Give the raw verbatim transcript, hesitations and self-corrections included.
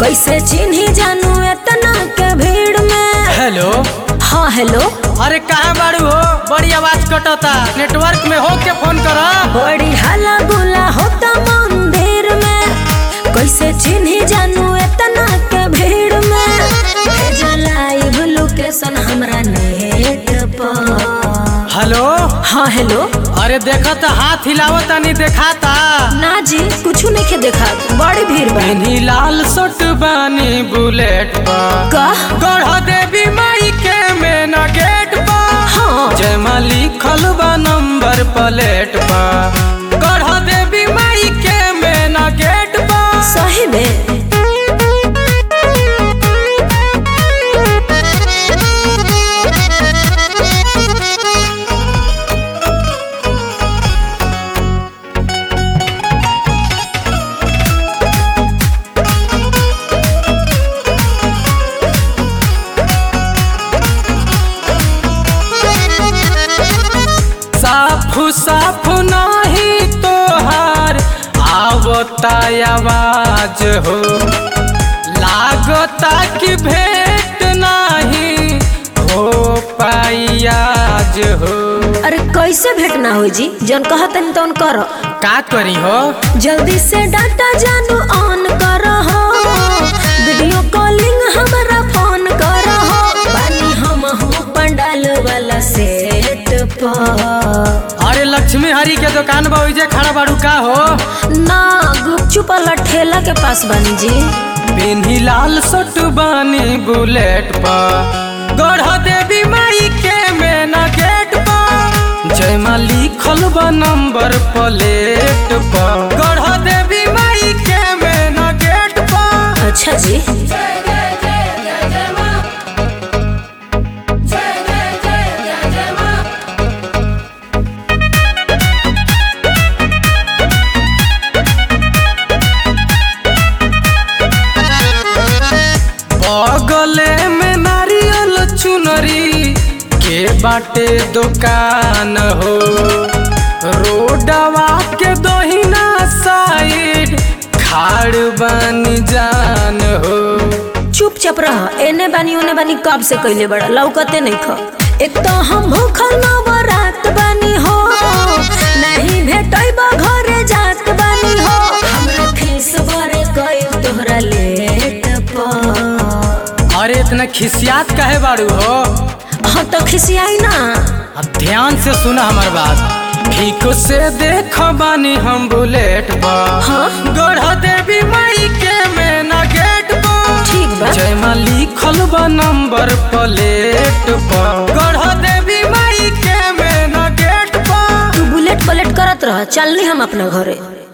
कैसे चिन्ही जानू इतना के भीड़ में। हेलो। हाँ हेलो। अरे कहाँ बाड़ू हो? बड़ी आवाज कटता, नेटवर्क में हो के फोन करा। बड़ी हल्ला गुला होता मंदिर में, कैसे चिन्ही जानू इतना के भीड़ में। भेजा लाइव लोकेशन हमरा नेट पर। हेलो। हाँ हेलो। अरे देखा तो हाथ हिलावता नहीं देखाता। ना जी कुछ नहीं देखा, बड़ी भीड़ बा। इन्हीं लाल सट बानी बुलेट पर का गढ़ देवी माई के मेन गेट पर। हाँ जयमा लिखल बा नंबर प्लेट पर गढ़ देवी माई के मेन गेट पर। सही में साफ साफ नहीं तोहार आवता आवाज हो, लागता कि भेंट नहीं हो पाई आज हो। अरे कैसे भेंट ना हो जी, जन कहतन तन करो। का करी हो? जल्दी से डाटा जानू ऑन करो हो, वीडियो कॉलिंग हमारा फोन करो हो। बानी हम हूँ पंडाल वाला सेट पर। अरे लक्ष्मी हरी के दुकान बा ओइजे खड़ा बाड़ू का हो? ना गुपचुप वाला ठेला के पास बानी जी। बिन्ही लाल सट बानी बुलेट पर गढ़ देवी माई के मेन गेट पर। जयमा लिखल बा नंबर प्लेट पर गढ़ देवी माई के मेन गेट पर। अच्छा जी। बगले में नारियल चुनरी के बाटे दुकान हो, रोडवा के दोहिना साइड खाड़ बानी जान हो। चुपचाप रह, एने बानी ओने बानी कब से कैले बड़ा लौकते नहीं खा। एक तो हम भूखल नवरात बानी हो, नहीं भेटैबा घरे जात बानी हो। हमरा खीस बरे कइल तोहरा लेट पर। अरे इतना खिसियात काहे बाड़ू हो? हाँ तो खिसियाई ना। अब ध्यान से सुना हमार बात, ठीक से देख बानी हम बुलेट पर। हाँ गढ़ देवी माई के मेन गेट पर। ठीक बा। जयमा लिखल बा नंबर प्लेट पर गढ़ देवी माई के मेन गेट पर। तू बुलेट पलेट करत रह, चलनी हम अपना घरे।